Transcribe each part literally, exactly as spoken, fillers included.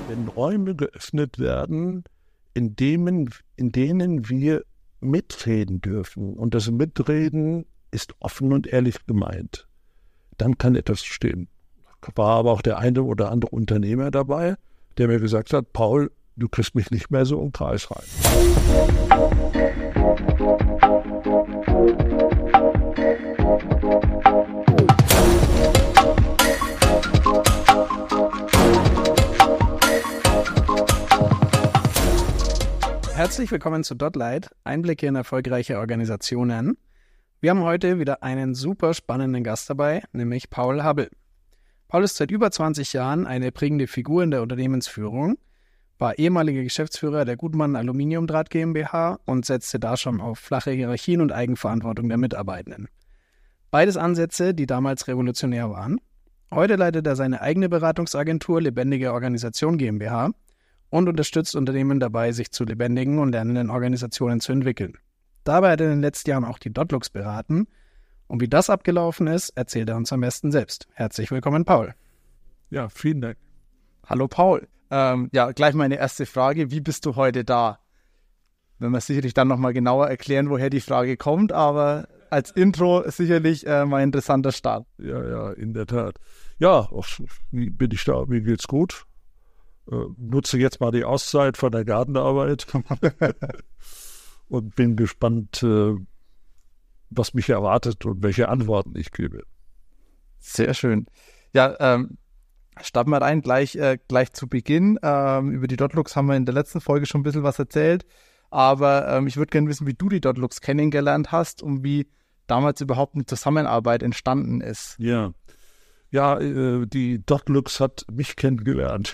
Wenn Räume geöffnet werden, in denen, in denen wir mitreden dürfen, und das Mitreden ist offen und ehrlich gemeint, dann kann etwas stehen. War aber auch der eine oder andere Unternehmer dabei, der mir gesagt hat, Paul, du kriegst mich nicht mehr so im Kreis rein. Herzlich willkommen zu Dotlight, Einblicke in erfolgreiche Organisationen. Wir haben heute wieder einen super spannenden Gast dabei, nämlich Paul Habbel. Paul ist seit über zwanzig Jahren eine prägende Figur in der Unternehmensführung, war ehemaliger Geschäftsführer der Gutmann Aluminiumdraht GmbH und setzte da schon auf flache Hierarchien und Eigenverantwortung der Mitarbeitenden. Beides Ansätze, die damals revolutionär waren. Heute leitet er seine eigene Beratungsagentur Lebendige Organisation GmbH und unterstützt Unternehmen dabei, sich zu lebendigen und lernenden Organisationen zu entwickeln. Dabei hat er in den letzten Jahren auch die Dotlux beraten. Und wie das abgelaufen ist, erzählt er uns am besten selbst. Herzlich willkommen, Paul. Ja, vielen Dank. Hallo, Paul. Ähm, ja, gleich meine erste Frage. Wie bist du heute da? Wenn wir sicherlich dann nochmal genauer erklären, woher die Frage kommt, aber als Intro sicherlich äh, mal ein interessanter Start. Ja, ja, in der Tat. Ja, wie bin ich da? Mir geht's gut. Äh, nutze jetzt mal die Auszeit von der Gartenarbeit und bin gespannt, äh, was mich erwartet und welche Antworten ich gebe. Sehr schön. Ja, ähm, starten wir rein, gleich, äh, gleich zu Beginn. Ähm, über die Dotlux haben wir in der letzten Folge schon ein bisschen was erzählt, aber ähm, ich würde gerne wissen, wie du die Dotlux kennengelernt hast und wie damals überhaupt eine Zusammenarbeit entstanden ist. Ja, ja, äh, die Dotlux hat mich kennengelernt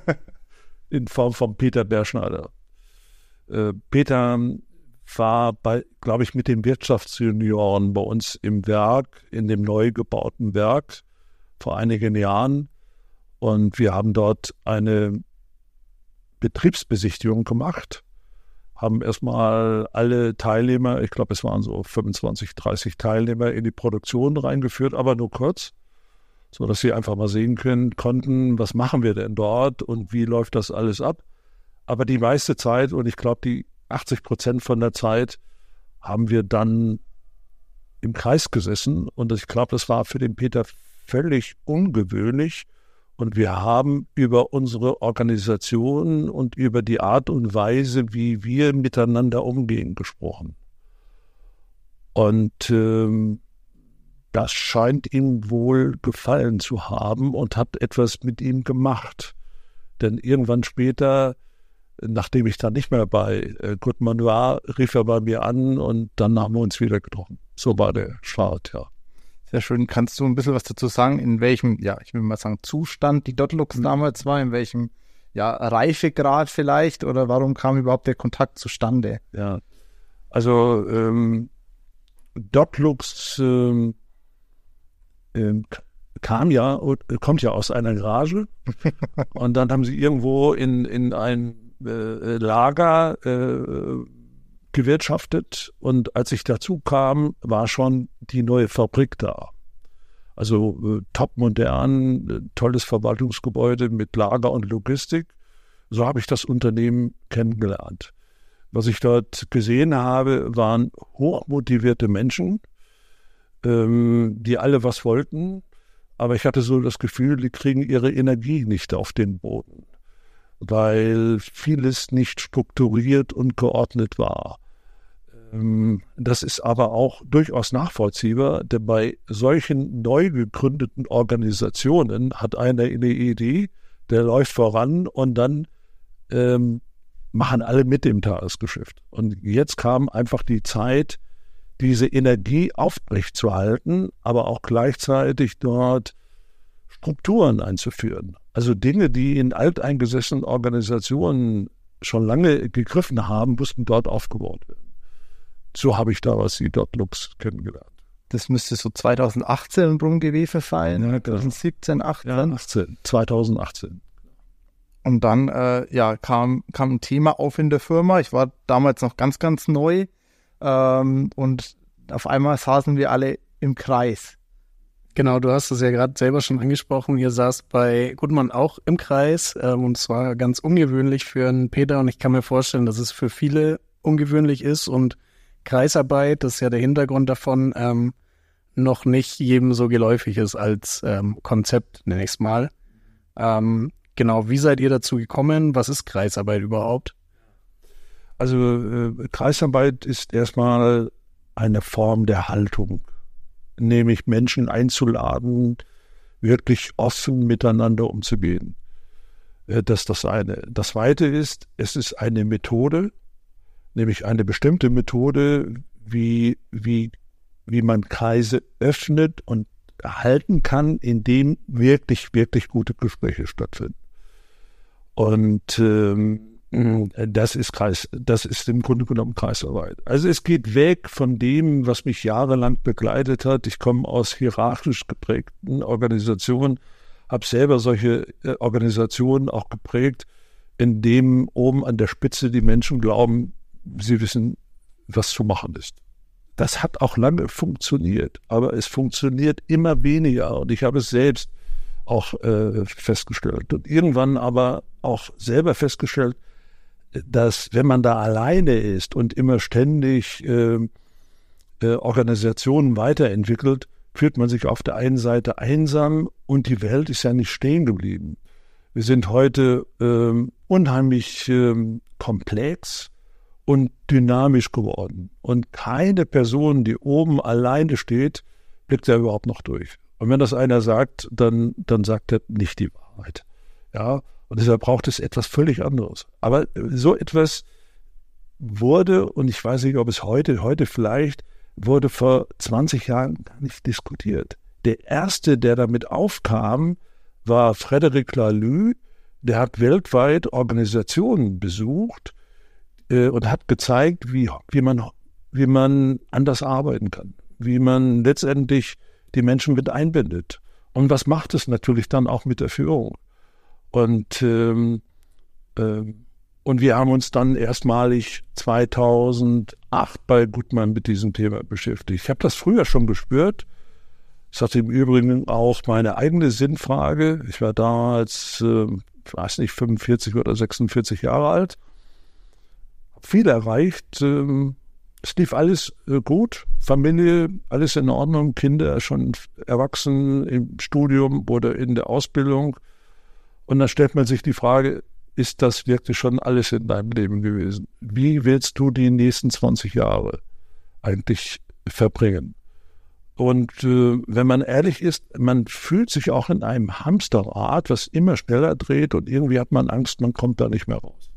in Form von Peter Berschneider. Äh, Peter war, bei, glaube ich, mit den Wirtschaftsjunioren bei uns im Werk, in dem neu gebauten Werk vor einigen Jahren. Und wir haben dort eine Betriebsbesichtigung gemacht, haben erstmal alle Teilnehmer, ich glaube, es waren so fünfundzwanzig, dreißig Teilnehmer in die Produktion reingeführt, aber nur kurz, sodass sie einfach mal sehen können, konnten, was machen wir denn dort und wie läuft das alles ab. Aber die meiste Zeit, und ich glaube, die achtzig Prozent von der Zeit haben wir dann im Kreis gesessen und ich glaube, das war für den Peter völlig ungewöhnlich und wir haben über unsere Organisation und über die Art und Weise, wie wir miteinander umgehen, gesprochen. Und ähm, das scheint ihm wohl gefallen zu haben und hat etwas mit ihm gemacht. Denn irgendwann später, nachdem ich dann nicht mehr bei äh, Gutmann war, rief er bei mir an und dann haben wir uns wieder getroffen. So war der Start, ja. Sehr schön. Kannst du ein bisschen was dazu sagen, in welchem, ja, ich will mal sagen, Zustand die Dotlux mhm. damals war, in welchem, ja, Reifegrad vielleicht oder warum kam überhaupt der Kontakt zustande? Ja, also ähm, Dotlux ähm, ähm, kam ja, kommt ja aus einer Garage und dann haben sie irgendwo in, in ein Äh, Lager äh, gewirtschaftet und als ich dazu kam, war schon die neue Fabrik da. Also äh, topmodern, äh, tolles Verwaltungsgebäude mit Lager und Logistik. So habe ich das Unternehmen kennengelernt. Was ich dort gesehen habe, waren hochmotivierte Menschen, ähm, die alle was wollten, aber ich hatte so das Gefühl, die kriegen ihre Energie nicht auf den Boden, weil vieles nicht strukturiert und geordnet war. Das ist aber auch durchaus nachvollziehbar, denn bei solchen neu gegründeten Organisationen hat einer eine Idee, der läuft voran und dann ähm, machen alle mit dem Tagesgeschäft. Und jetzt kam einfach die Zeit, diese Energie aufrechtzuerhalten, aber auch gleichzeitig dort Strukturen einzuführen. Also Dinge, die in alteingesessenen Organisationen schon lange gegriffen haben, mussten dort aufgebaut werden. So habe ich damals die Dotlux kennengelernt. Das müsste so zweitausendachtzehn rum gewesen sein, ja, genau. siebzehn, achtzehn. Ja, achtzehn, zweitausendachtzehn. Und dann äh, ja, kam, kam ein Thema auf in der Firma. Ich war damals noch ganz, ganz neu ähm, und auf einmal saßen wir alle im Kreis. Genau, du hast es ja gerade selber schon angesprochen. Ihr saßt bei Gutmann auch im Kreis ähm, und es war ganz ungewöhnlich für einen Peter und ich kann mir vorstellen, dass es für viele ungewöhnlich ist und Kreisarbeit, das ist ja der Hintergrund davon, ähm, noch nicht jedem so geläufig ist als ähm, Konzept, nenne ich es mal. Ähm, genau, wie seid ihr dazu gekommen? Was ist Kreisarbeit überhaupt? Also äh, Kreisarbeit ist erstmal eine Form der Haltung, nämlich Menschen einzuladen, wirklich offen miteinander umzugehen. Äh, das ist das eine. Das zweite ist, es ist eine Methode, nämlich eine bestimmte Methode, wie, wie, wie man Kreise öffnet und halten kann, in denen wirklich, wirklich gute Gespräche stattfinden. Und ähm, das ist Kreis, das ist im Grunde genommen Kreisarbeit. Also es geht weg von dem, was mich jahrelang begleitet hat. Ich komme aus hierarchisch geprägten Organisationen, habe selber solche äh, Organisationen auch geprägt, in dem oben an der Spitze die Menschen glauben, sie wissen, was zu machen ist. Das hat auch lange funktioniert, aber es funktioniert immer weniger und ich habe es selbst auch äh, festgestellt und irgendwann aber auch selber festgestellt, dass wenn man da alleine ist und immer ständig äh, äh, Organisationen weiterentwickelt, fühlt man sich auf der einen Seite einsam und die Welt ist ja nicht stehen geblieben. Wir sind heute äh, unheimlich äh, komplex und dynamisch geworden. Und keine Person, die oben alleine steht, blickt ja überhaupt noch durch. Und wenn das einer sagt, dann, dann sagt er nicht die Wahrheit. Ja, und deshalb braucht es etwas völlig anderes. Aber so etwas wurde, und ich weiß nicht, ob es heute, heute vielleicht, wurde vor zwanzig Jahren gar nicht diskutiert. Der erste, der damit aufkam, war Frédéric Laloux. Der hat weltweit Organisationen besucht äh, und hat gezeigt, wie, wie, man, wie man anders arbeiten kann, wie man letztendlich die Menschen mit einbindet. Und was macht es natürlich dann auch mit der Führung? Und, ähm, äh, und wir haben uns dann erstmalig zweitausendacht bei Gutmann mit diesem Thema beschäftigt. Ich habe das früher schon gespürt. Es hatte im Übrigen auch meine eigene Sinnfrage. Ich war damals, äh, weiß nicht, fünfundvierzig oder sechsundvierzig Jahre alt. Habe viel erreicht. Ähm, es lief alles äh, gut. Familie, alles in Ordnung. Kinder schon erwachsen im Studium oder in der Ausbildung. Und dann stellt man sich die Frage, ist das wirklich schon alles in deinem Leben gewesen? Wie willst du die nächsten zwanzig Jahre eigentlich verbringen? Und äh, wenn man ehrlich ist, man fühlt sich auch in einem Hamsterrad, was immer schneller dreht und irgendwie hat man Angst, man kommt da nicht mehr raus.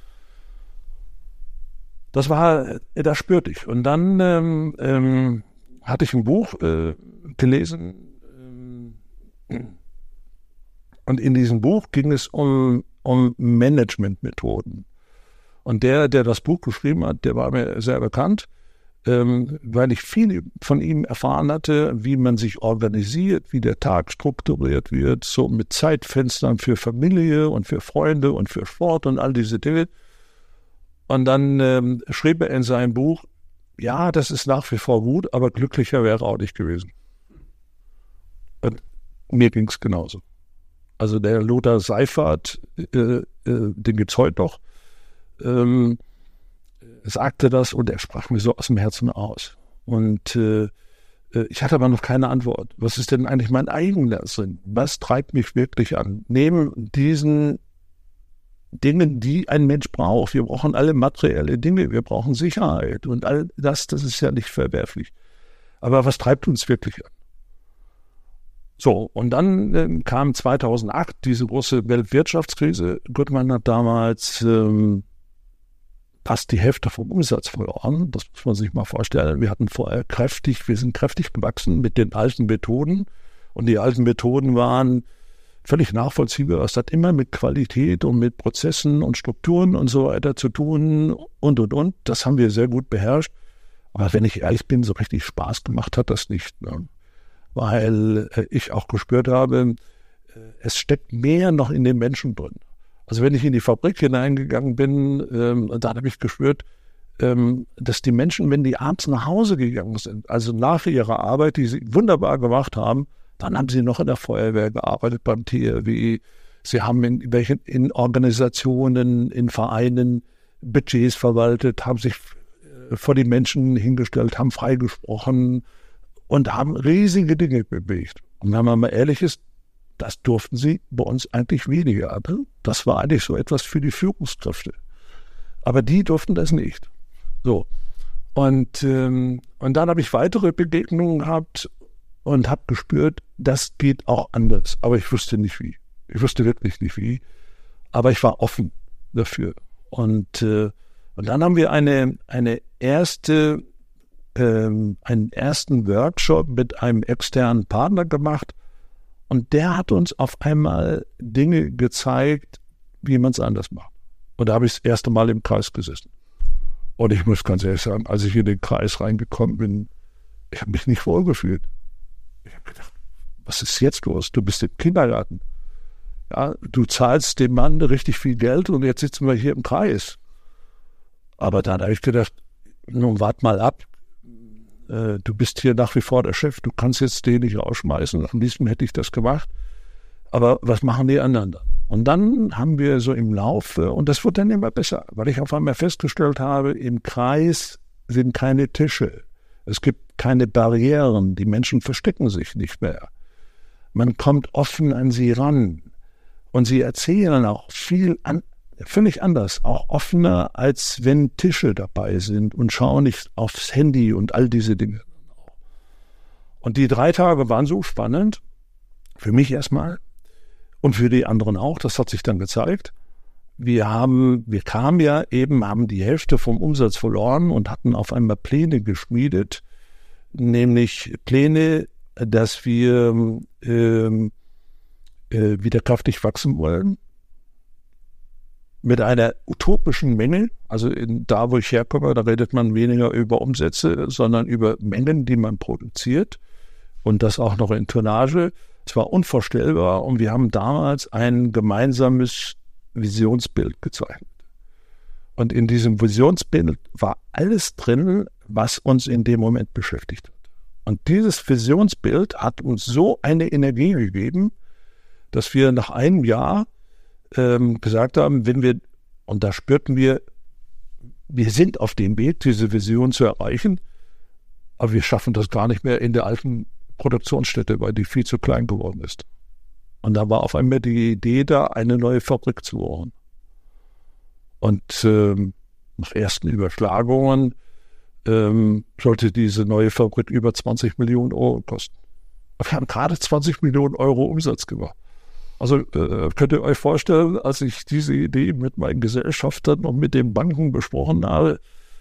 Das war, das spürte ich. Und dann ähm, ähm, hatte ich ein Buch äh, gelesen, ähm, und in diesem Buch ging es um, um Managementmethoden. Und der, der das Buch geschrieben hat, der war mir sehr bekannt, ähm, weil ich viel von ihm erfahren hatte, wie man sich organisiert, wie der Tag strukturiert wird, so mit Zeitfenstern für Familie und für Freunde und für Sport und all diese Dinge. Und dann ähm, schrieb er in seinem Buch, ja, das ist nach wie vor gut, aber glücklicher wäre auch nicht gewesen. Und mir ging es genauso. Also der Lothar Seyffardt, äh, äh, den gibt es heute noch, ähm, sagte das und er sprach mir so aus dem Herzen aus. Und äh, ich hatte aber noch keine Antwort. Was ist denn eigentlich mein eigener Sinn? Was treibt mich wirklich an? Neben diesen Dingen, die ein Mensch braucht. Wir brauchen alle materielle Dinge, wir brauchen Sicherheit und all das, das ist ja nicht verwerflich. Aber was treibt uns wirklich an? So, und dann äh, kam zweitausendacht diese große Weltwirtschaftskrise. Gutmann hat damals ähm, fast die Hälfte vom Umsatz verloren. Das muss man sich mal vorstellen. Wir hatten vorher kräftig, wir sind kräftig gewachsen mit den alten Methoden. Und die alten Methoden waren völlig nachvollziehbar. Es hat immer mit Qualität und mit Prozessen und Strukturen und so weiter zu tun und, und, und. Das haben wir sehr gut beherrscht. Aber wenn ich ehrlich bin, so richtig Spaß gemacht hat das nicht. Ne? Weil äh, ich auch gespürt habe, äh, es steckt mehr noch in den Menschen drin. Also wenn ich in die Fabrik hineingegangen bin, ähm, dann habe ich gespürt, ähm, dass die Menschen, wenn die abends nach Hause gegangen sind, also nach ihrer Arbeit, die sie wunderbar gemacht haben, Dann haben sie noch in der Feuerwehr gearbeitet, beim T R W. Sie haben in welchen in Organisationen, in Vereinen Budgets verwaltet, haben sich vor die Menschen hingestellt, haben freigesprochen und haben riesige Dinge bewegt. Und wenn man mal ehrlich ist, das durften sie bei uns eigentlich weniger. Das war eigentlich so etwas für die Führungskräfte. Aber die durften das nicht. So. Und, ähm, und dann habe ich weitere Begegnungen gehabt und habe gespürt, das geht auch anders. Aber ich wusste nicht wie. Ich wusste wirklich nicht wie. Aber ich war offen dafür. Und, äh, und dann haben wir eine, eine erste, ähm, einen ersten Workshop mit einem externen Partner gemacht. Und der hat uns auf einmal Dinge gezeigt, wie man es anders macht. Und da habe ich das erste Mal im Kreis gesessen. Und ich muss ganz ehrlich sagen, als ich in den Kreis reingekommen bin, ich habe mich nicht wohlgefühlt. Ich habe gedacht, was ist jetzt los? Du bist im Kindergarten. Ja, du zahlst dem Mann richtig viel Geld und jetzt sitzen wir hier im Kreis. Aber dann habe ich gedacht, nun wart mal ab. Äh, du bist hier nach wie vor der Chef. Du kannst jetzt den nicht rausschmeißen. Am liebsten hätte ich das gemacht. Aber was machen die anderen dann? Und dann haben wir so im Laufe, und das wird dann immer besser, weil ich auf einmal festgestellt habe, im Kreis sind keine Tische. Es gibt keine Barrieren. Die Menschen verstecken sich nicht mehr. Man kommt offen an sie ran. Und sie erzählen auch viel, an, völlig anders, auch offener, als wenn Tische dabei sind und schauen nicht aufs Handy und all diese Dinge. Und die drei Tage waren so spannend, für mich erstmal und für die anderen auch, das hat sich dann gezeigt. Wir haben, wir kamen ja eben, haben die Hälfte vom Umsatz verloren und hatten auf einmal Pläne geschmiedet, nämlich Pläne, dass wir ähm, wieder kräftig wachsen wollen, mit einer utopischen Menge, also in, da, wo ich herkomme, da redet man weniger über Umsätze, sondern über Mengen, die man produziert und das auch noch in Tonnage. Es war unvorstellbar und wir haben damals ein gemeinsames Visionsbild gezeichnet. Und in diesem Visionsbild war alles drin, was uns in dem Moment beschäftigt hat. Und dieses Visionsbild hat uns so eine Energie gegeben, dass wir nach einem Jahr ähm, gesagt haben, wenn wir, und da spürten wir, wir sind auf dem Weg, diese Vision zu erreichen, aber wir schaffen das gar nicht mehr in der alten Produktionsstätte, weil die viel zu klein geworden ist. Und da war auf einmal die Idee da, eine neue Fabrik zu bauen. Und ähm, nach ersten Überschlagungen ähm, sollte diese neue Fabrik über zwanzig Millionen Euro kosten. Wir haben gerade zwanzig Millionen Euro Umsatz gemacht. Also äh, könnt ihr euch vorstellen, als ich diese Idee mit meinen Gesellschaftern und mit den Banken besprochen habe,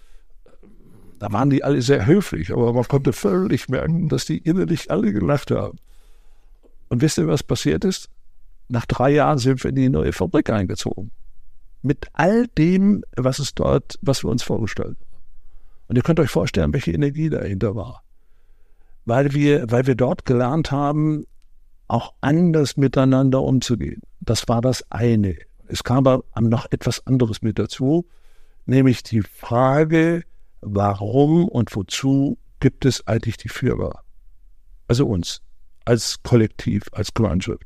da waren die alle sehr höflich, aber man konnte völlig merken, dass die innerlich alle gelacht haben. Und wisst ihr, was passiert ist? Nach drei Jahren sind wir in die neue Fabrik eingezogen. Mit all dem, was es dort, was wir uns vorgestellt haben. Und ihr könnt euch vorstellen, welche Energie dahinter war. Weil wir, weil wir dort gelernt haben, auch anders miteinander umzugehen. Das war das eine. Es kam aber noch etwas anderes mit dazu, nämlich die Frage, warum und wozu gibt es eigentlich die Firma? Also uns, als Kollektiv, als Gemeinschaft.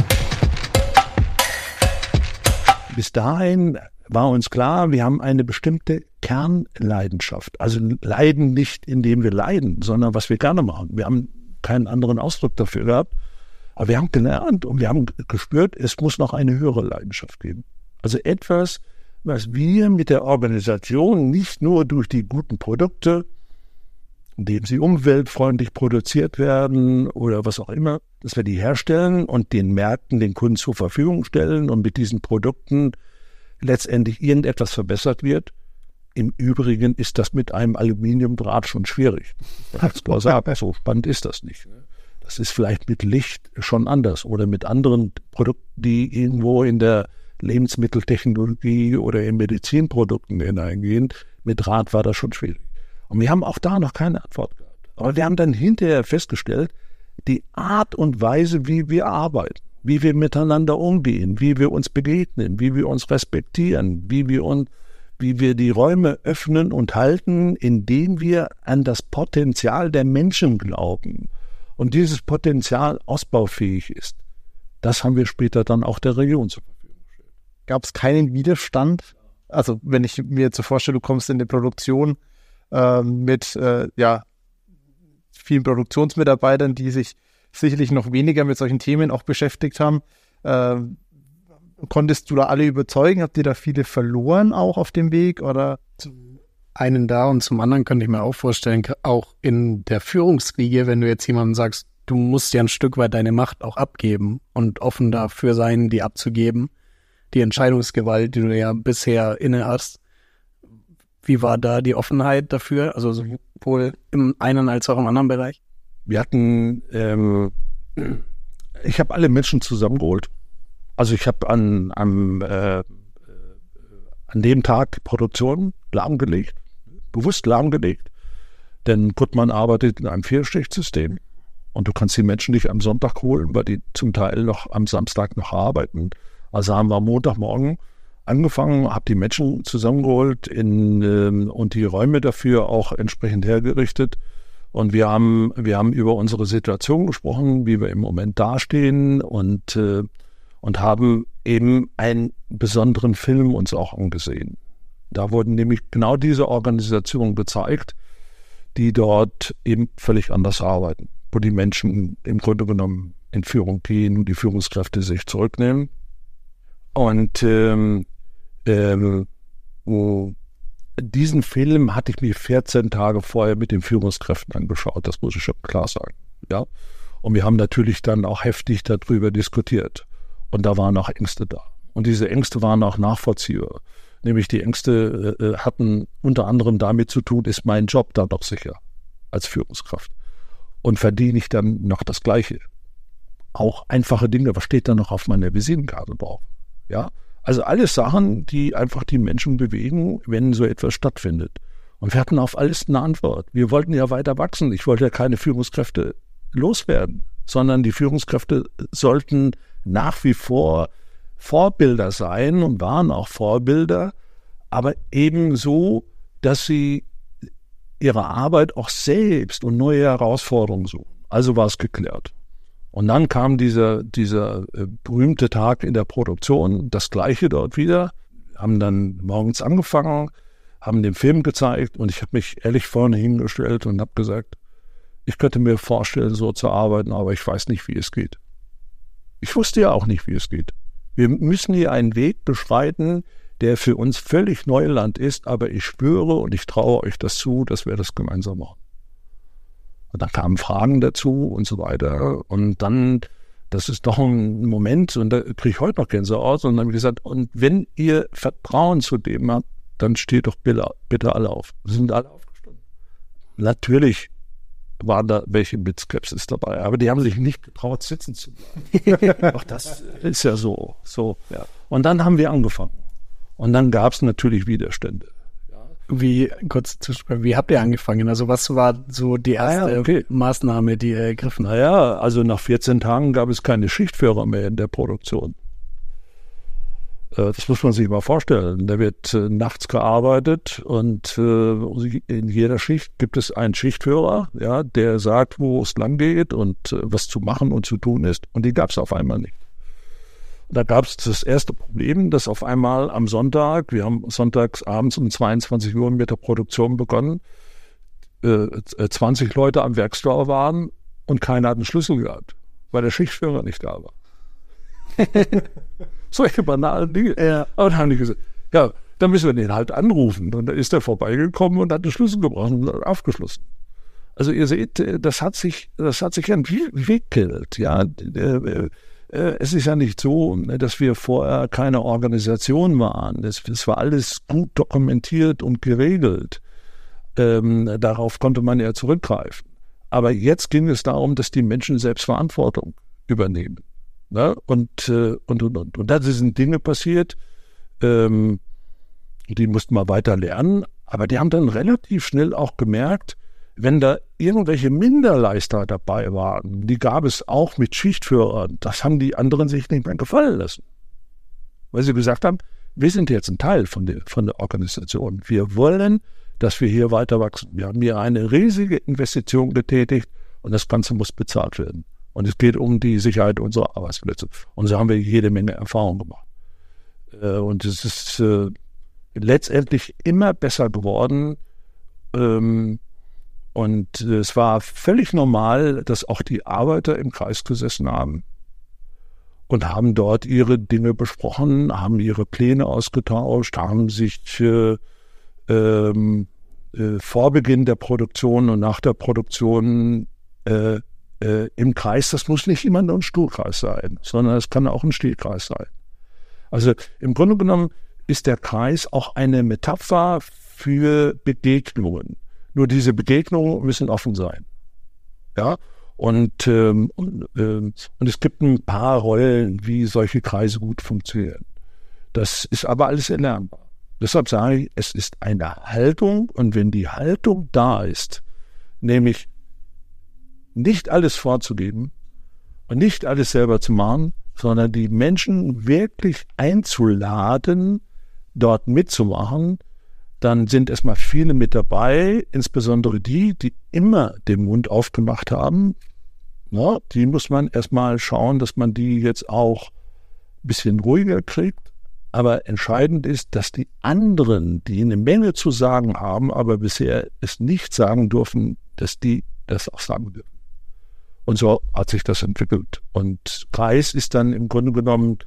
Bis dahin war uns klar, wir haben eine bestimmte Kernleidenschaft. Also leiden nicht, indem wir leiden, sondern was wir gerne machen. Wir haben keinen anderen Ausdruck dafür gehabt. Aber wir haben gelernt und wir haben gespürt, es muss noch eine höhere Leidenschaft geben. Also etwas, was wir mit der Organisation nicht nur durch die guten Produkte, indem sie umweltfreundlich produziert werden oder was auch immer, dass wir die herstellen und den Märkten, den Kunden zur Verfügung stellen und mit diesen Produkten letztendlich irgendetwas verbessert wird. Im Übrigen ist das mit einem Aluminiumdraht schon schwierig. So spannend ist das nicht. Das ist vielleicht mit Licht schon anders oder mit anderen Produkten, die irgendwo in der Lebensmitteltechnologie oder in Medizinprodukten hineingehen. Mit Draht war das schon schwierig. Und wir haben auch da noch keine Antwort gehabt. Aber wir haben dann hinterher festgestellt, die Art und Weise, wie wir arbeiten, wie wir miteinander umgehen, wie wir uns begegnen, wie wir uns respektieren, wie wir uns, wie wir die Räume öffnen und halten, indem wir an das Potenzial der Menschen glauben Und dieses Potenzial ausbaufähig ist, das haben wir später dann auch der Region zur Verfügung gestellt. Gab es keinen Widerstand? Also wenn ich mir jetzt so vorstelle, du kommst in eine Produktion äh, mit äh, ja, vielen Produktionsmitarbeitern, die sich sicherlich noch weniger mit solchen Themen auch beschäftigt haben. Äh, konntest du da alle überzeugen? Habt ihr da viele verloren auch auf dem Weg? Oder? Zum einen da und zum anderen könnte ich mir auch vorstellen, auch in der Führungsriege, wenn du jetzt jemandem sagst, du musst ja ein Stück weit deine Macht auch abgeben und offen dafür sein, die abzugeben. Die Entscheidungsgewalt, die du ja bisher inne hast. Wie war da die Offenheit dafür? Also sowohl im einen als auch im anderen Bereich? Wir hatten, ähm, ich habe alle Menschen zusammengeholt. Also ich habe an, am, äh, an dem Tag die Produktion lahmgelegt, bewusst lahmgelegt. Denn Puttmann arbeitet in einem Vierschichtsystem. Und du kannst die Menschen nicht am Sonntag holen, weil die zum Teil noch am Samstag noch arbeiten. Also haben wir am Montagmorgen angefangen, habe die Menschen zusammengeholt in, ähm, und die Räume dafür auch entsprechend hergerichtet. Und wir haben, wir haben über unsere Situation gesprochen, wie wir im Moment dastehen und, äh, und haben eben einen besonderen Film uns auch angesehen. Da wurden nämlich genau diese Organisationen gezeigt, die dort eben völlig anders arbeiten, wo die Menschen im Grunde genommen in Führung gehen und die Führungskräfte sich zurücknehmen. Und ähm, ähm, oh, diesen Film hatte ich mir vierzehn Tage vorher mit den Führungskräften angeschaut, das muss ich schon klar sagen. Ja? Und wir haben natürlich dann auch heftig darüber diskutiert. Und da waren auch Ängste da. Und diese Ängste waren auch nachvollziehbar. Nämlich die Ängste äh, hatten unter anderem damit zu tun, ist mein Job da noch sicher als Führungskraft? Und verdiene ich dann noch das Gleiche? Auch einfache Dinge, was steht da noch auf meiner Visitenkarte drauf? Ja, also alles Sachen, die einfach die Menschen bewegen, wenn so etwas stattfindet. Und wir hatten auf alles eine Antwort. Wir wollten ja weiter wachsen. Ich wollte ja keine Führungskräfte loswerden, sondern die Führungskräfte sollten nach wie vor Vorbilder sein und waren auch Vorbilder, aber eben so, dass sie ihre Arbeit auch selbst und neue Herausforderungen suchen. Also war es geklärt. Und dann kam dieser, dieser äh, berühmte Tag in der Produktion, das Gleiche dort wieder, haben dann morgens angefangen, haben den Film gezeigt und ich habe mich ehrlich vorne hingestellt und habe gesagt, ich könnte mir vorstellen, so zu arbeiten, aber ich weiß nicht, wie es geht. Ich wusste ja auch nicht, wie es geht. Wir müssen hier einen Weg beschreiten, der für uns völlig Neuland ist, aber ich schwöre und ich traue euch das zu, dass wir das gemeinsam machen. Und dann kamen Fragen dazu und so weiter. Und dann, das ist doch ein Moment, und da kriege ich heute noch Gänsehaut. Und dann habe ich gesagt, und wenn ihr Vertrauen zu dem habt, dann steht doch bitte, bitte alle auf. Wir sind alle aufgestanden. Natürlich waren da welche mit Skepsis dabei, aber die haben sich nicht getraut, sitzen zu bleiben. Auch das ist ja so. so. Ja. Und dann haben wir angefangen. Und dann gab es natürlich Widerstände. Wie, kurz zu sprechen, wie habt ihr angefangen? Also was war so die erste ah ja, okay. Maßnahme, die ihr ergriffen habt? Naja, also nach vierzehn Tagen gab es keine Schichtführer mehr in der Produktion. Äh, das muss man sich mal vorstellen. Da wird äh, nachts gearbeitet und äh, in jeder Schicht gibt es einen Schichtführer, ja, der sagt, wo es lang geht und äh, was zu machen und zu tun ist. Und die gab es auf einmal nicht. Da gab es das erste Problem, dass auf einmal am Sonntag, wir haben sonntags abends um zweiundzwanzig Uhr mit der Produktion begonnen, äh, zwanzig Leute am Werkstor waren und keiner hat einen Schlüssel gehabt, weil der Schichtführer nicht da war. Solche banalen Dinge. Ja. Aber dann haben die gesagt, ja, dann müssen wir den halt anrufen. Und dann ist er vorbeigekommen und hat den Schlüssel gebracht und aufgeschlossen. Also ihr seht, das hat sich, das hat sich entwickelt, ja. Es ist ja nicht so, dass wir vorher keine Organisation waren. Es, es war alles gut dokumentiert und geregelt. Ähm, darauf konnte man ja zurückgreifen. Aber jetzt ging es darum, dass die Menschen selbst Verantwortung übernehmen. Ne? Und, äh, und, und, und. Und da sind Dinge passiert, ähm, die mussten wir weiter lernen. Aber die haben dann relativ schnell auch gemerkt, wenn da irgendwelche Minderleister dabei waren, die gab es auch mit Schichtführern, das haben die anderen sich nicht mehr gefallen lassen. Weil sie gesagt haben, wir sind jetzt ein Teil von der, von der Organisation. Wir wollen, dass wir hier weiter wachsen. Wir haben hier eine riesige Investition getätigt Und das Ganze muss bezahlt werden. Und es geht um die Sicherheit unserer Arbeitsplätze. Und so haben wir jede Menge Erfahrung gemacht. Äh, und es ist äh, letztendlich immer besser geworden. Ähm, und äh, es war völlig normal, dass auch die Arbeiter im Kreis gesessen haben und haben dort ihre Dinge besprochen, haben ihre Pläne ausgetauscht, haben sich äh, ähm, äh, vor Beginn der Produktion und nach der Produktion äh, äh, im Kreis, das muss nicht immer nur ein Stuhlkreis sein, sondern es kann auch ein Stehkreis sein. Also im Grunde genommen ist der Kreis auch eine Metapher für Begegnungen. Nur diese Begegnungen müssen offen sein. Ja, und, ähm, und, ähm, und es gibt ein paar Rollen, wie solche Kreise gut funktionieren. Das ist aber alles erlernbar. Deshalb sage ich, es ist eine Haltung, und wenn die Haltung da ist, nämlich nicht alles vorzugeben und nicht alles selber zu machen, sondern die Menschen wirklich einzuladen, dort mitzumachen, dann sind erstmal viele mit dabei, insbesondere die, die immer den Mund aufgemacht haben. Na, die muss man erstmal schauen, dass man die jetzt auch ein bisschen ruhiger kriegt. Aber entscheidend ist, dass die anderen, die eine Menge zu sagen haben, aber bisher es nicht sagen dürfen, dass die das auch sagen dürfen. Und so hat sich das entwickelt. Und Kreis ist dann im Grunde genommen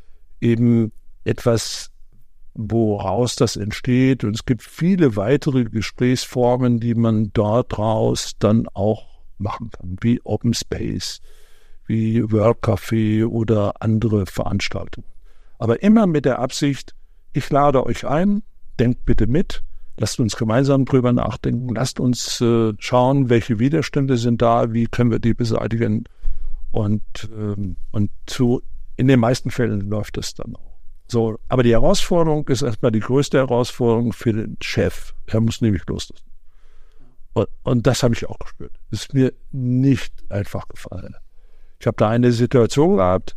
eben etwas, woraus das entsteht. Und es gibt viele weitere Gesprächsformen, die man dort raus dann auch machen kann, wie Open Space, wie World Café oder andere Veranstaltungen. Aber immer mit der Absicht, ich lade euch ein, denkt bitte mit, lasst uns gemeinsam drüber nachdenken, lasst uns äh, schauen, welche Widerstände sind da, wie können wir die beseitigen. Und, ähm, und zu, in den meisten Fällen läuft das dann auch. So, aber die Herausforderung ist erstmal die größte Herausforderung für den Chef. Er muss nämlich loslassen. Und, und das habe ich auch gespürt. Das ist mir nicht einfach gefallen. Ich habe da eine Situation gehabt.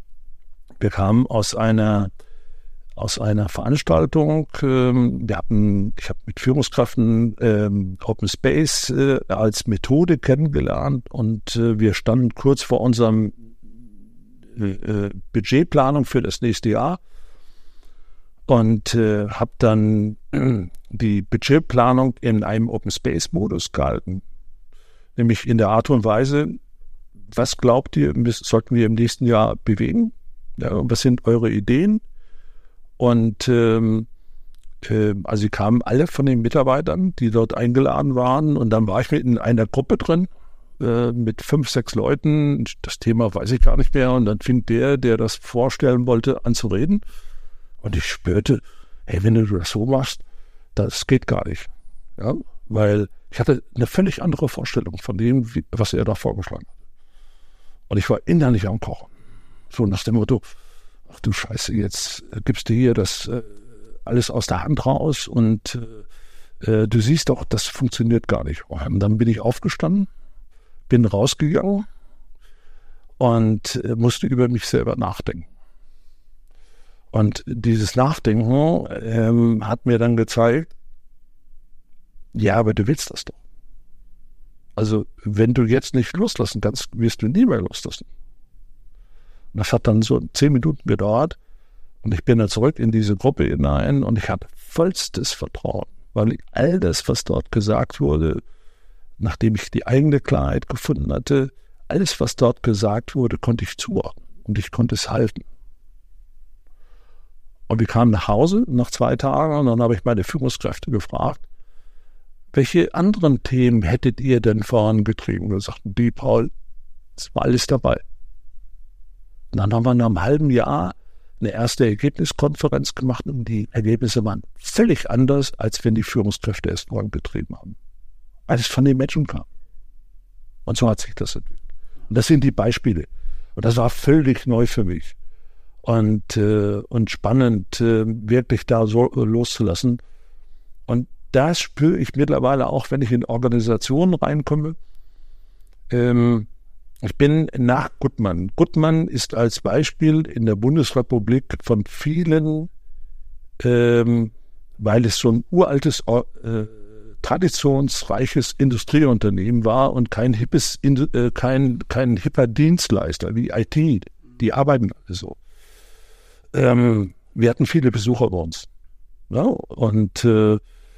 Wir kamen aus einer aus einer Veranstaltung. Ähm, wir hatten, ich habe mit Führungskräften ähm, Open Space äh, als Methode kennengelernt und äh, wir standen kurz vor unserem äh, Budgetplanung für das nächste Jahr. Und äh, habe dann äh, die Budgetplanung in einem Open-Space-Modus gehalten. Nämlich in der Art und Weise, was glaubt ihr, sollten wir im nächsten Jahr bewegen? Ja, und was sind eure Ideen? Und ähm, äh, also sie kamen alle von den Mitarbeitern, die dort eingeladen waren. Und dann war ich mit in einer Gruppe drin, äh, mit fünf, sechs Leuten. Das Thema weiß ich gar nicht mehr. Und dann fing der, der das vorstellen wollte, an zu reden. Und ich spürte, hey, wenn du das so machst, das geht gar nicht. Ja, weil ich hatte eine völlig andere Vorstellung von dem, wie, was er da vorgeschlagen hat. Und ich war innerlich am Kochen. So nach dem Motto, ach du Scheiße, jetzt gibst du hier das äh, alles aus der Hand raus und äh, du siehst doch, das funktioniert gar nicht. Und dann bin ich aufgestanden, bin rausgegangen und äh, musste über mich selber nachdenken. Und dieses Nachdenken ähm, hat mir dann gezeigt, ja, aber du willst das doch. Also wenn du jetzt nicht loslassen kannst, wirst du nie mehr loslassen. Und das hat dann so zehn Minuten gedauert und ich bin dann zurück in diese Gruppe hinein und ich hatte vollstes Vertrauen, weil all das, was dort gesagt wurde, nachdem ich die eigene Klarheit gefunden hatte, alles, was dort gesagt wurde, konnte ich zuordnen und ich konnte es halten. Und wir kamen nach Hause nach zwei Tagen und dann habe ich meine Führungskräfte gefragt, welche anderen Themen hättet ihr denn vorangetrieben? Und da sagten die, Paul, es war alles dabei. Und dann haben wir nach einem halben Jahr eine erste Ergebniskonferenz gemacht und die Ergebnisse waren völlig anders, als wenn die Führungskräfte es vorangetrieben haben. Weil es von den Menschen kam. Und so hat sich das entwickelt. Und das sind die Beispiele. Und das war völlig neu für mich. Und, äh, und spannend, äh, wirklich da so äh, loszulassen. Und das spüre ich mittlerweile auch, wenn ich in Organisationen reinkomme. Ähm, ich bin nach Gutmann. Gutmann ist als Beispiel in der Bundesrepublik von vielen, ähm, weil es so ein uraltes äh, traditionsreiches Industrieunternehmen war und kein hippes, äh, kein, kein hipper Dienstleister wie I T. Die arbeiten alle so. Ähm, wir hatten viele Besucher bei uns. Ja? Und, äh,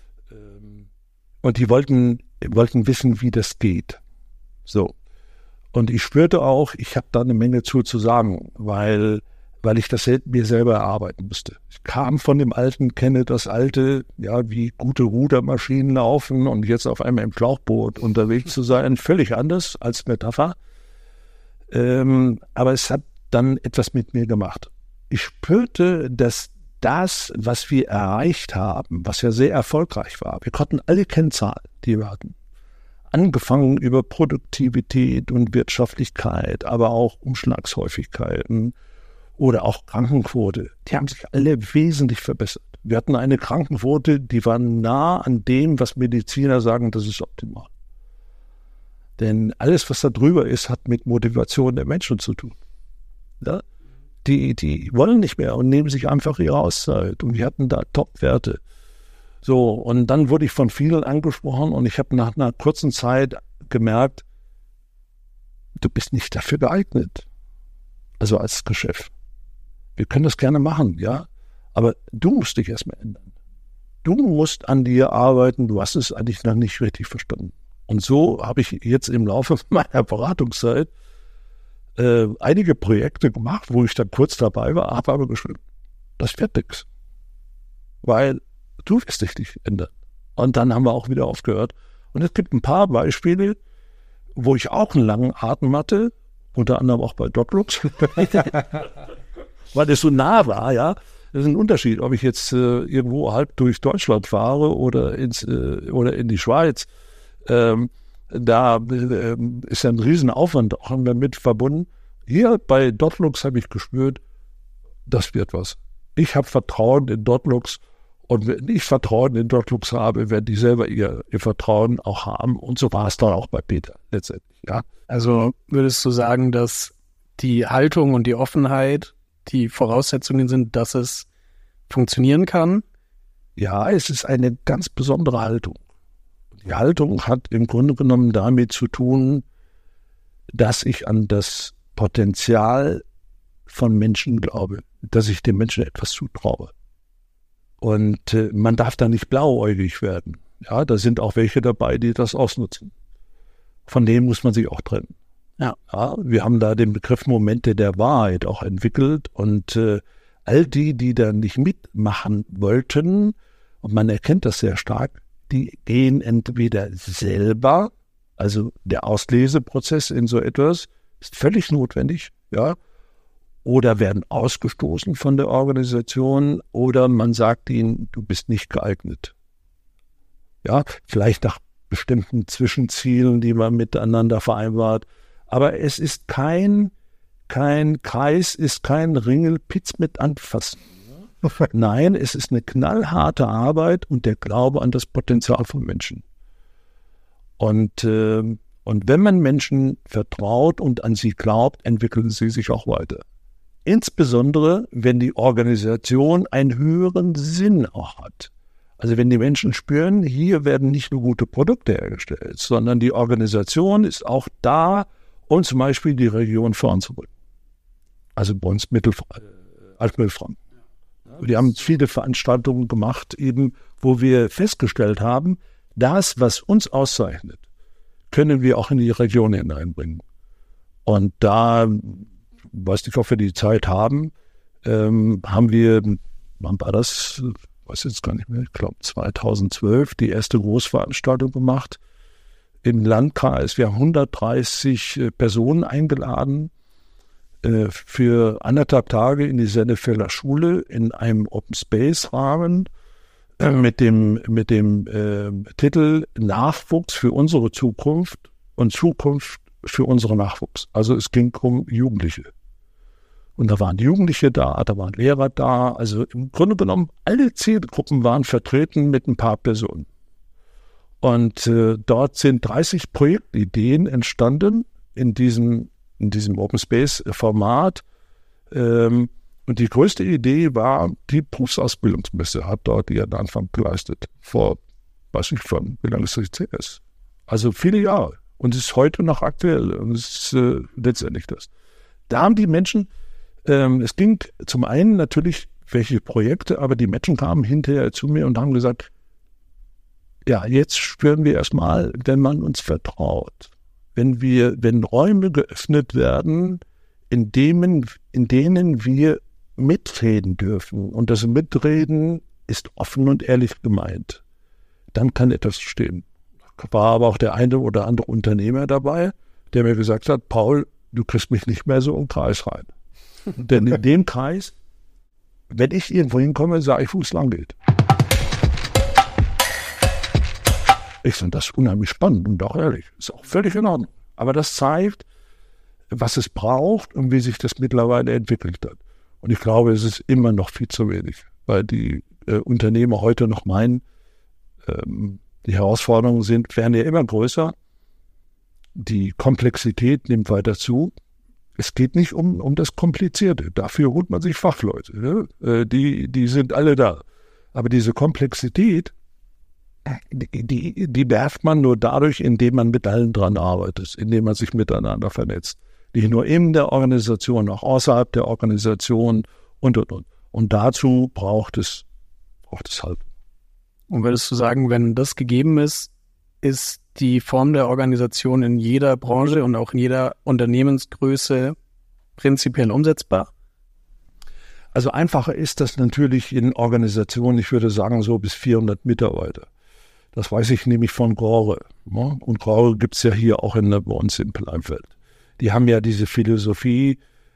und die wollten, wollten wissen, wie das geht. So. Und ich spürte auch, ich habe da eine Menge zu, zu sagen, weil, weil ich das mir selber erarbeiten musste. Ich kam von dem Alten, kenne das Alte, ja, wie gute Rudermaschinen laufen und jetzt auf einmal im Schlauchboot unterwegs zu sein, völlig anders als Metapher. Ähm, aber es hat dann etwas mit mir gemacht. Ich spürte, dass das, was wir erreicht haben, was ja sehr erfolgreich war, wir konnten alle Kennzahlen, die wir hatten, angefangen über Produktivität und Wirtschaftlichkeit, aber auch Umschlagshäufigkeiten oder auch Krankenquote, die haben sich alle wesentlich verbessert. Wir hatten eine Krankenquote, die war nah an dem, was Mediziner sagen, das ist optimal. Denn alles, was da drüber ist, hat mit Motivation der Menschen zu tun. Ja? Die, die wollen nicht mehr und nehmen sich einfach ihre Auszeit. Und wir hatten da Top-Werte. So, und dann wurde ich von vielen angesprochen und ich habe nach einer kurzen Zeit gemerkt, du bist nicht dafür geeignet. Also als Geschäft. Wir können das gerne machen, ja, aber du musst dich erstmal ändern. Du musst an dir arbeiten, du hast es eigentlich noch nicht richtig verstanden. Und so habe ich jetzt im Laufe meiner Beratungszeit äh, einige Projekte gemacht, wo ich dann kurz dabei war, habe aber geschrieben, das wird nichts. Weil du wirst dich nicht ändern. Und dann haben wir auch wieder aufgehört. Und es gibt ein paar Beispiele, wo ich auch einen langen Atem hatte, unter anderem auch bei Dotlux, weil es so nah war, ja. Das ist ein Unterschied, ob ich jetzt äh, irgendwo halb durch Deutschland fahre oder, ins, äh, oder in die Schweiz. Ähm, da äh, ist ja ein Riesenaufwand auch damit verbunden. Hier bei Dotlux habe ich gespürt, das wird was. Ich habe Vertrauen in Dotlux. Und wenn ich Vertrauen in Dotlux habe, werden die selber ihr, ihr Vertrauen auch haben. Und so war es dann auch bei Peter letztendlich. Ja. Also würdest du sagen, dass die Haltung und die Offenheit die Voraussetzungen sind, dass es funktionieren kann? Ja, es ist eine ganz besondere Haltung. Die Haltung hat im Grunde genommen damit zu tun, dass ich an das Potenzial von Menschen glaube, dass ich den Menschen etwas zutraue. Und äh, man darf da nicht blauäugig werden. Ja, da sind auch welche dabei, die das ausnutzen. Von denen muss man sich auch trennen. Ja. Ja, wir haben da den Begriff Momente der Wahrheit auch entwickelt und äh, all die, die da nicht mitmachen wollten, und man erkennt das sehr stark, die gehen entweder selber, also der Ausleseprozess in so etwas ist völlig notwendig, ja, oder werden ausgestoßen von der Organisation oder man sagt ihnen, du bist nicht geeignet. Ja, vielleicht nach bestimmten Zwischenzielen, die man miteinander vereinbart. Aber es ist kein, kein Kreis, ist kein Ringelpitz mit Anfassen. Nein, es ist eine knallharte Arbeit und der Glaube an das Potenzial von Menschen. Und, äh, und wenn man Menschen vertraut und an sie glaubt, entwickeln sie sich auch weiter. Insbesondere, wenn die Organisation einen höheren Sinn auch hat. Also wenn die Menschen spüren, hier werden nicht nur gute Produkte hergestellt, sondern die Organisation ist auch da, um zum Beispiel die Region voranzubringen. Also bei uns Mittel, äh, Altmittelfranken. Wir haben viele Veranstaltungen gemacht, eben, wo wir festgestellt haben, das, was uns auszeichnet, können wir auch in die Region hineinbringen. Und da, weiß nicht, ob wir die Zeit haben, ähm, haben wir, wann war das, weiß jetzt gar nicht mehr, ich glaube zweitausendzwölf, die erste Großveranstaltung gemacht im Landkreis. Wir haben hundertdreißig Personen eingeladen äh, für anderthalb Tage in die Sennefelder Schule in einem Open-Space-Rahmen äh, mit dem, mit dem äh, Titel Nachwuchs für unsere Zukunft und Zukunft für unseren Nachwuchs. Also es ging um Jugendliche. Und da waren Jugendliche da, da waren Lehrer da. Also im Grunde genommen, alle Zielgruppen waren vertreten mit ein paar Personen. Und äh, dort sind dreißig Projektideen entstanden in diesem, in diesem Open Space-Format. Ähm, und die größte Idee war, die Berufsausbildungsmesse hat dort ihren Anfang geleistet, vor weiß nicht von, wie lange es jetzt her ist. Also viele Jahre. Und es ist heute noch aktuell. Und es ist äh, letztendlich das. Da haben die Menschen, ähm, es ging zum einen natürlich, welche Projekte, aber die Menschen kamen hinterher zu mir und haben gesagt, ja, jetzt spüren wir erstmal, wenn man uns vertraut, wenn wir, wenn Räume geöffnet werden, in denen, in denen wir mitreden dürfen. Und das Mitreden ist offen und ehrlich gemeint. Dann kann etwas stehen. War aber auch der eine oder andere Unternehmer dabei, der mir gesagt hat, Paul, du kriegst mich nicht mehr so im Kreis rein. Denn in dem Kreis, wenn ich irgendwo hinkomme, sage ich, wo es lang geht. Ich finde das unheimlich spannend und auch ehrlich. Ist auch völlig in Ordnung. Aber das zeigt, was es braucht und wie sich das mittlerweile entwickelt hat. Und ich glaube, es ist immer noch viel zu wenig, weil die äh, Unternehmer heute noch meinen, ähm, die Herausforderungen sind, werden ja immer größer. Die Komplexität nimmt weiter zu. Es geht nicht um, um das Komplizierte. Dafür holt man sich Fachleute. Ne? Äh, die, die sind alle da. Aber diese Komplexität, die, die, die werft man nur dadurch, indem man mit allen dran arbeitet, indem man sich miteinander vernetzt. Nicht nur in der Organisation, auch außerhalb der Organisation und, und, und. Und dazu braucht es, braucht es halt. Und würdest du sagen, wenn das gegeben ist, ist die Form der Organisation in jeder Branche und auch in jeder Unternehmensgröße prinzipiell umsetzbar? Also einfacher ist das natürlich in Organisationen, ich würde sagen so bis vierhundert Mitarbeiter. Das weiß ich nämlich von Gore. Ne? Und Gore gibt es ja hier auch in, bei uns im Pleinfeld. Die haben ja diese Philosophie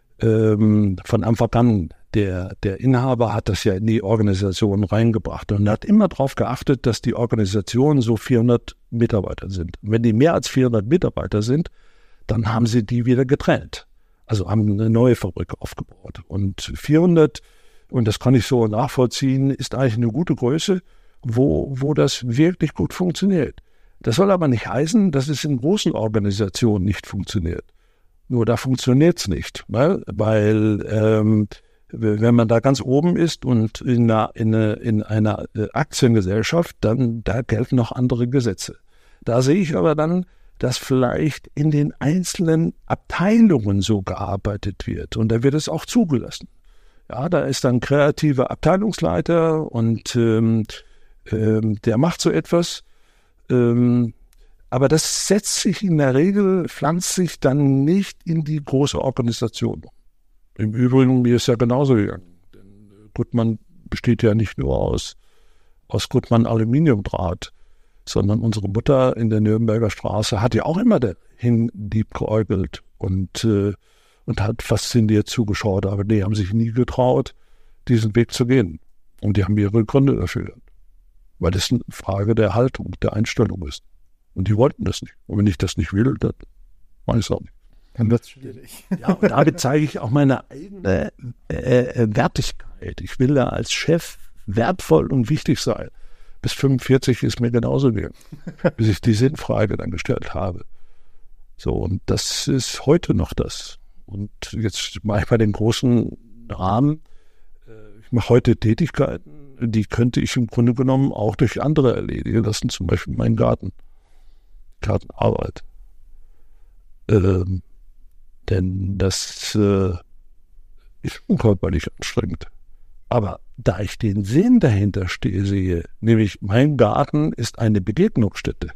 ähm, von Anfang an. Der, der Inhaber hat das ja in die Organisation reingebracht und hat immer darauf geachtet, dass die Organisationen so vierhundert Mitarbeiter sind. Und wenn die mehr als vierhundert Mitarbeiter sind, dann haben sie die wieder getrennt. Also haben eine neue Fabrik aufgebaut. Und vierhundert, und das kann ich so nachvollziehen, ist eigentlich eine gute Größe, wo, wo das wirklich gut funktioniert. Das soll aber nicht heißen, dass es in großen Organisationen nicht funktioniert. Nur da funktioniert es nicht, weil, weil ähm, wenn man da ganz oben ist und in einer, in einer, in einer Aktiengesellschaft, dann da gelten noch andere Gesetze. Da sehe ich aber dann, dass vielleicht in den einzelnen Abteilungen so gearbeitet wird und da wird es auch zugelassen. Ja, da ist dann kreativer Abteilungsleiter und ähm, ähm, der macht so etwas. Ähm, aber das setzt sich in der Regel, pflanzt sich dann nicht in die große Organisation. Im Übrigen, mir ist ja genauso gegangen. Denn Guttmann besteht ja nicht nur aus, aus Guttmann Aluminiumdraht, sondern unsere Mutter in der Nürnberger Straße hat ja auch immer dahin liebgeäugelt und, äh, und hat fasziniert zugeschaut. Aber die haben sich nie getraut, diesen Weg zu gehen. Und die haben ihre Gründe dafür. Weil das eine Frage der Haltung, der Einstellung ist. Und die wollten das nicht. Und wenn ich das nicht will, dann weiß ich es auch nicht. Dann wird es schwierig. Ja, und damit zeige ich auch meine eigene äh, Wertigkeit. Ich will da als Chef wertvoll und wichtig sein. Bis fünfundvierzig ist mir genauso gegangen, bis ich die Sinnfrage dann gestellt habe. So, und das ist heute noch das. Und jetzt mache ich bei den großen Rahmen, äh, ich mache heute Tätigkeiten, die könnte ich im Grunde genommen auch durch andere erledigen lassen, zum Beispiel meinen Garten, Gartenarbeit. Ähm, denn das äh, ist unkörperlich anstrengend. Aber da ich den Sinn dahinter stehe, sehe, nämlich mein Garten ist eine Begegnungsstätte.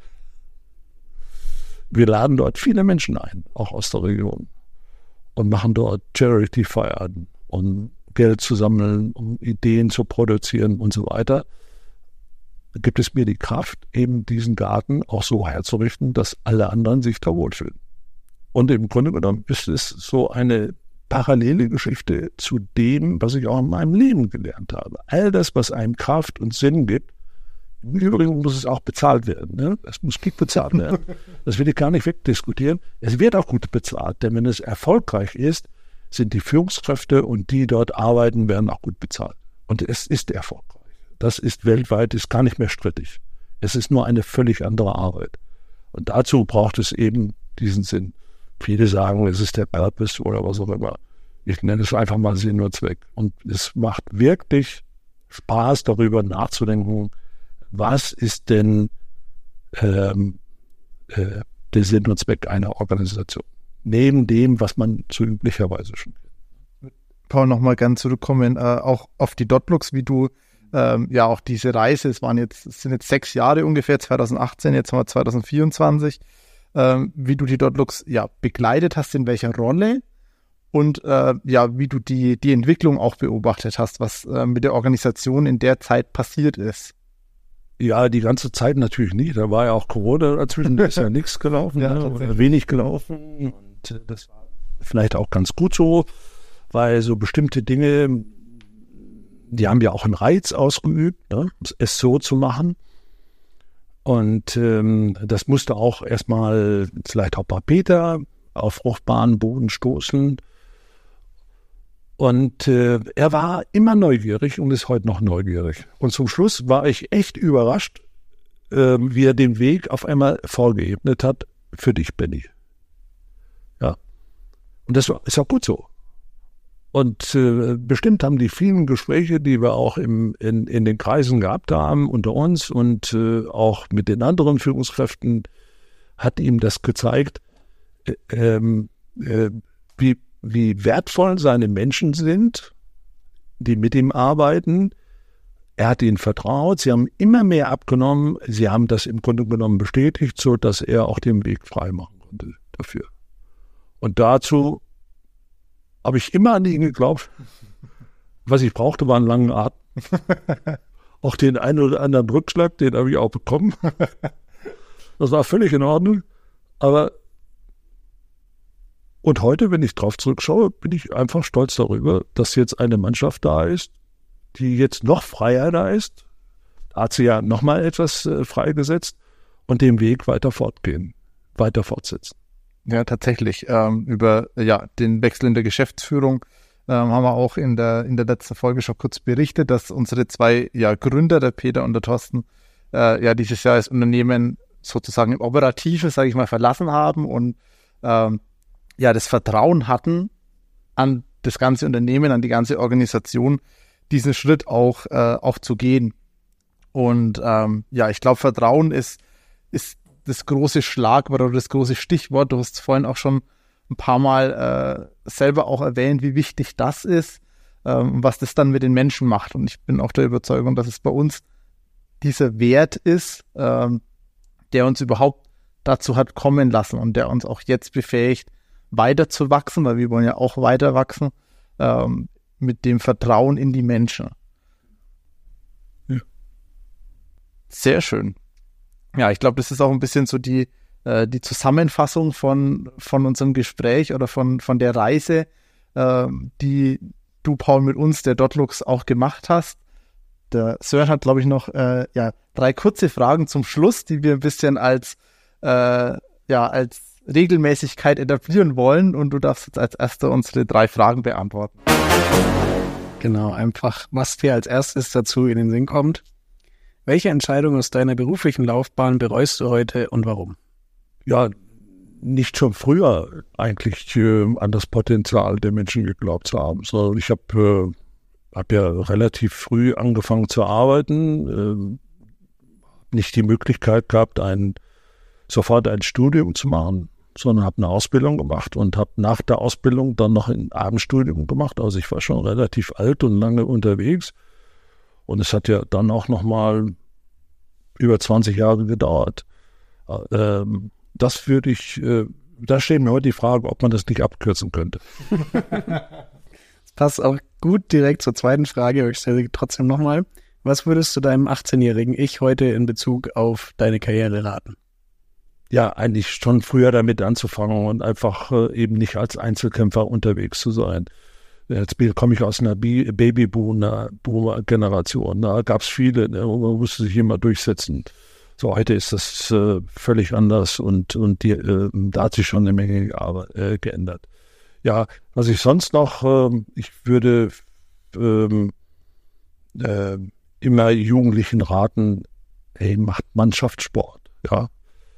Wir laden dort viele Menschen ein, auch aus der Region, und machen dort Charity-Feiern und Geld zu sammeln, um Ideen zu produzieren und so weiter. Da gibt es mir die Kraft, eben diesen Garten auch so herzurichten, dass alle anderen sich da wohlfühlen. Und im Grunde genommen ist es so eine parallele Geschichte zu dem, was ich auch in meinem Leben gelernt habe. All das, was einem Kraft und Sinn gibt, im Übrigen muss es auch bezahlt werden. Ne? Es muss gut bezahlt werden. Das will ich gar nicht wegdiskutieren. Es wird auch gut bezahlt, denn wenn es erfolgreich ist, sind die Führungskräfte und die dort arbeiten, werden auch gut bezahlt. Und es ist erfolgreich. Das ist weltweit, ist gar nicht mehr strittig. Es ist nur eine völlig andere Arbeit. Und dazu braucht es eben diesen Sinn. Viele sagen, es ist der Purpose oder was auch immer. Ich nenne es einfach mal Sinn und Zweck. Und es macht wirklich Spaß, darüber nachzudenken, was ist denn ähm, äh, der Sinn und Zweck einer Organisation? Neben dem, was man so üblicherweise schon kennt. Paul, nochmal ganz zurückkommen, äh, auch auf die Dotlux, wie du ähm, ja auch diese Reise, es waren jetzt, es sind jetzt sechs Jahre ungefähr, zwanzig achtzehn, jetzt haben wir zwanzig vierundzwanzig, ähm, wie du die Dotlux ja begleitet hast, in welcher Rolle und äh, ja, wie du die, die Entwicklung auch beobachtet hast, was äh, mit der Organisation in der Zeit passiert ist. Ja, die ganze Zeit natürlich nicht. Da war ja auch Corona dazwischen, da ist ja nichts gelaufen, ja, ne? Oder wenig gelaufen. Und äh, das war vielleicht auch ganz gut so, weil so bestimmte Dinge, die haben ja auch einen Reiz ausgeübt, ne? Es so zu machen. Und ähm, das musste auch erstmal vielleicht auch bei Peter auf fruchtbaren Boden stoßen. Und äh, er war immer neugierig und ist heute noch neugierig. Und zum Schluss war ich echt überrascht, äh, wie er den Weg auf einmal vorgeebnet hat für dich, Benny. Ja. Und das war, ist auch gut so. Und äh, bestimmt haben die vielen Gespräche, die wir auch im, in, in den Kreisen gehabt haben, unter uns und äh, auch mit den anderen Führungskräften, hat ihm das gezeigt, äh, ähm, äh, wie wie wertvoll seine Menschen sind, die mit ihm arbeiten. Er hat ihnen vertraut, sie haben immer mehr abgenommen, sie haben das im Grunde genommen bestätigt, so dass er auch den Weg frei machen konnte dafür. Und dazu habe ich immer an ihn geglaubt. Was ich brauchte, war einen langen Atem. Auch den einen oder anderen Rückschlag, den habe ich auch bekommen. Das war völlig in Ordnung, aber und heute, wenn ich drauf zurückschaue, bin ich einfach stolz darüber, dass jetzt eine Mannschaft da ist, die jetzt noch freier da ist. Da hat sie ja nochmal etwas äh, freigesetzt und den Weg weiter fortgehen, weiter fortsetzen. Ja, tatsächlich. Ähm, über ja, den Wechsel in der Geschäftsführung ähm, haben wir auch in der, in der letzten Folge schon kurz berichtet, dass unsere zwei ja, Gründer, der Peter und der Thorsten, äh, ja dieses Jahr das Unternehmen sozusagen im Operative, sage ich mal, verlassen haben und ähm, ja, das Vertrauen hatten an das ganze Unternehmen, an die ganze Organisation, diesen Schritt auch, äh, auch zu gehen. Und ähm, ja, ich glaube, Vertrauen ist, ist das große Schlagwort oder das große Stichwort. Du hast vorhin auch schon ein paar Mal äh, selber auch erwähnt, wie wichtig das ist, ähm, was das dann mit den Menschen macht. Und ich bin auch der Überzeugung, dass es bei uns dieser Wert ist, ähm, der uns überhaupt dazu hat kommen lassen und der uns auch jetzt befähigt, weiter zu wachsen, weil wir wollen ja auch weiter wachsen, ähm, mit dem Vertrauen in die Menschen. Ja. Sehr schön. Ja, ich glaube, das ist auch ein bisschen so die, äh, die Zusammenfassung von, von unserem Gespräch oder von, von der Reise, äh, die du, Paul, mit uns, der Dotlux, auch gemacht hast. Der Sören hat, glaube ich, noch äh, ja, drei kurze Fragen zum Schluss, die wir ein bisschen als, äh, ja, als Regelmäßigkeit etablieren wollen und du darfst jetzt als Erster unsere drei Fragen beantworten. Genau, einfach, was dir als erstes dazu in den Sinn kommt. Welche Entscheidung aus deiner beruflichen Laufbahn bereust du heute und warum? Ja, nicht schon früher eigentlich äh, an das Potenzial der Menschen geglaubt zu haben, sondern ich habe äh, hab ja relativ früh angefangen zu arbeiten, äh, nicht die Möglichkeit gehabt, ein, sofort ein Studium zu machen, sondern habe eine Ausbildung gemacht und habe nach der Ausbildung dann noch ein Abendstudium gemacht. Also ich war schon relativ alt und lange unterwegs. Und es hat ja dann auch noch mal über zwanzig Jahre gedauert. Ähm, das würde ich, äh, da steht mir heute die Frage, ob man das nicht abkürzen könnte. Das passt auch gut direkt zur zweiten Frage, aber ich stelle sie trotzdem nochmal. Was würdest du deinem achtzehnjährigen Ich heute in Bezug auf deine Karriere raten? Ja, eigentlich schon früher damit anzufangen und einfach äh, eben nicht als Einzelkämpfer unterwegs zu sein. Jetzt komme ich aus einer Babyboomer-Generation. Da gab es viele, ne, man musste sich immer durchsetzen. So, heute ist das äh, völlig anders und, und die, äh, da hat sich schon eine Menge äh, geändert. Ja, was ich sonst noch, äh, ich würde äh, äh, immer Jugendlichen raten, hey, macht Mannschaftssport, ja.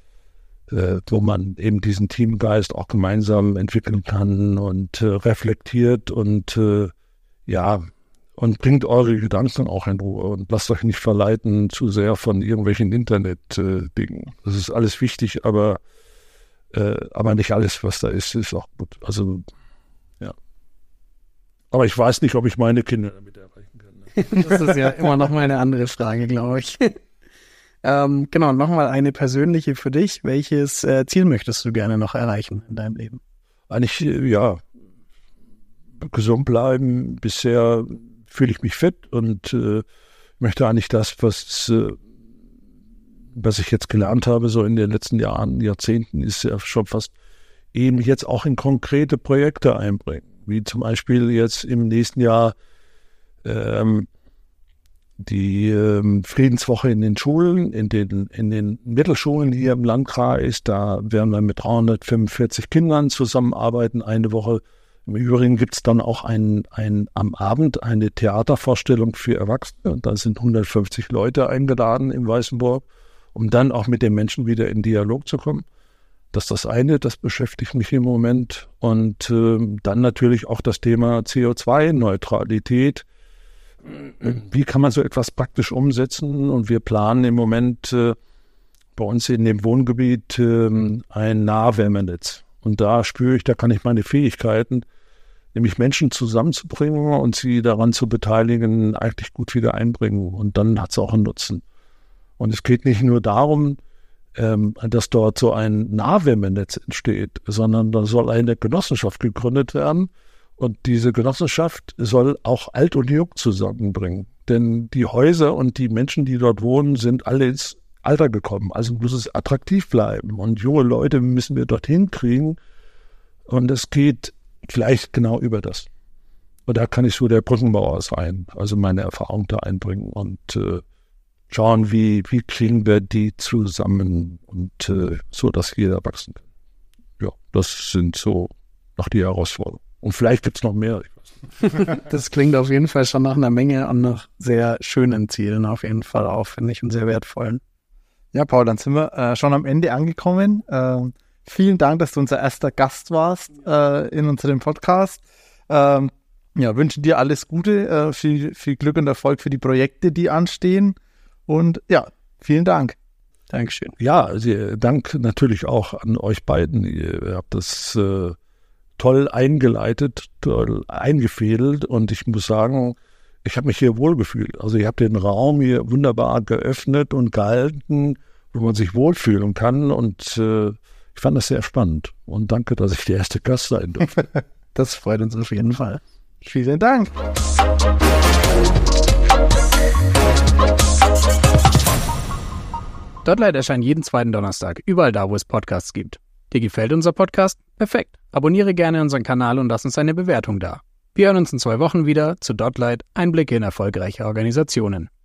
Wo man eben diesen Teamgeist auch gemeinsam entwickeln kann und äh, reflektiert und äh, ja, und bringt eure Gedanken auch in Ruhe und lasst euch nicht verleiten zu sehr von irgendwelchen Internet-Dingen. Äh, das ist alles wichtig, aber, äh, aber nicht alles, was da ist, ist auch gut. Also, ja. Aber ich weiß nicht, ob ich meine Kinder damit erreichen kann. Ne? Das ist ja immer noch mal eine andere Frage, glaube ich. ähm, genau, nochmal eine persönliche für dich. Welches äh, Ziel möchtest du gerne noch erreichen in deinem Leben? Eigentlich, äh, ja, gesund bleiben. Bisher fühle ich mich fit und äh, möchte eigentlich das, was, äh, was ich jetzt gelernt habe, so in den letzten Jahren, Jahrzehnten, ist ja schon fast eben jetzt auch in konkrete Projekte einbringen. Wie zum Beispiel jetzt im nächsten Jahr ähm, die ähm, Friedenswoche in den Schulen, in den, in den Mittelschulen hier im Landkreis. Da werden wir mit dreihundertfünfundvierzig Kindern zusammenarbeiten, eine Woche. Im Übrigen gibt es dann auch ein, ein, am Abend eine Theatervorstellung für Erwachsene. Und da sind hundertfünfzig Leute eingeladen in Weißenburg, um dann auch mit den Menschen wieder in Dialog zu kommen. Das ist das eine, das beschäftigt mich im Moment. Und äh, dann natürlich auch das Thema C O zwei Neutralität. Wie kann man so etwas praktisch umsetzen? Und wir planen im Moment äh, bei uns in dem Wohngebiet äh, ein Nahwärmenetz. Und da spüre ich, da kann ich meine Fähigkeiten, nämlich Menschen zusammenzubringen und sie daran zu beteiligen, eigentlich gut wieder einbringen. Und dann hat es auch einen Nutzen. Und es geht nicht nur darum, ähm, dass dort so ein Nahwärmenetz entsteht, sondern da soll eine Genossenschaft gegründet werden. Und diese Genossenschaft soll auch Alt und Jung zusammenbringen. Denn die Häuser und die Menschen, die dort wohnen, sind alle ins Alter gekommen. Also muss es attraktiv bleiben. Und junge Leute müssen wir dorthin kriegen. Und es geht vielleicht genau über das. Und da kann ich so der Brückenbauer sein, also meine Erfahrung da einbringen und äh, schauen, wie, wie kriegen wir die zusammen und äh, so, dass jeder wachsen kann. Ja, das sind so noch die Herausforderungen. Und vielleicht gibt es noch mehr. Ich weiß nicht. Das klingt auf jeden Fall schon nach einer Menge an noch sehr schönen Zielen auf jeden Fall auch, finde ich, und sehr wertvollen. Ja, Paul, dann sind wir äh, schon am Ende angekommen. Ähm, vielen Dank, dass du unser erster Gast warst äh, in unserem Podcast. Ähm, ja, wünschen dir alles Gute, äh, viel, viel Glück und Erfolg für die Projekte, die anstehen. Und ja, vielen Dank. Dankeschön. Ja, also, Dank natürlich auch an euch beiden. Ihr habt das äh, toll eingeleitet, toll eingefädelt und ich muss sagen, ich habe mich hier wohlgefühlt. Also ihr habt den Raum hier wunderbar geöffnet und gehalten, wo man sich wohlfühlen kann und äh, ich fand das sehr spannend und danke, dass ich der erste Gast sein durfte. Das freut uns auf jeden Fall. Vielen Dank. Dotlight erscheint jeden zweiten Donnerstag, überall da, wo es Podcasts gibt. Dir gefällt unser Podcast? Perfekt. Abonniere gerne unseren Kanal und lass uns eine Bewertung da. Wir hören uns in zwei Wochen wieder zu Dotlight, Einblicke in erfolgreiche Organisationen.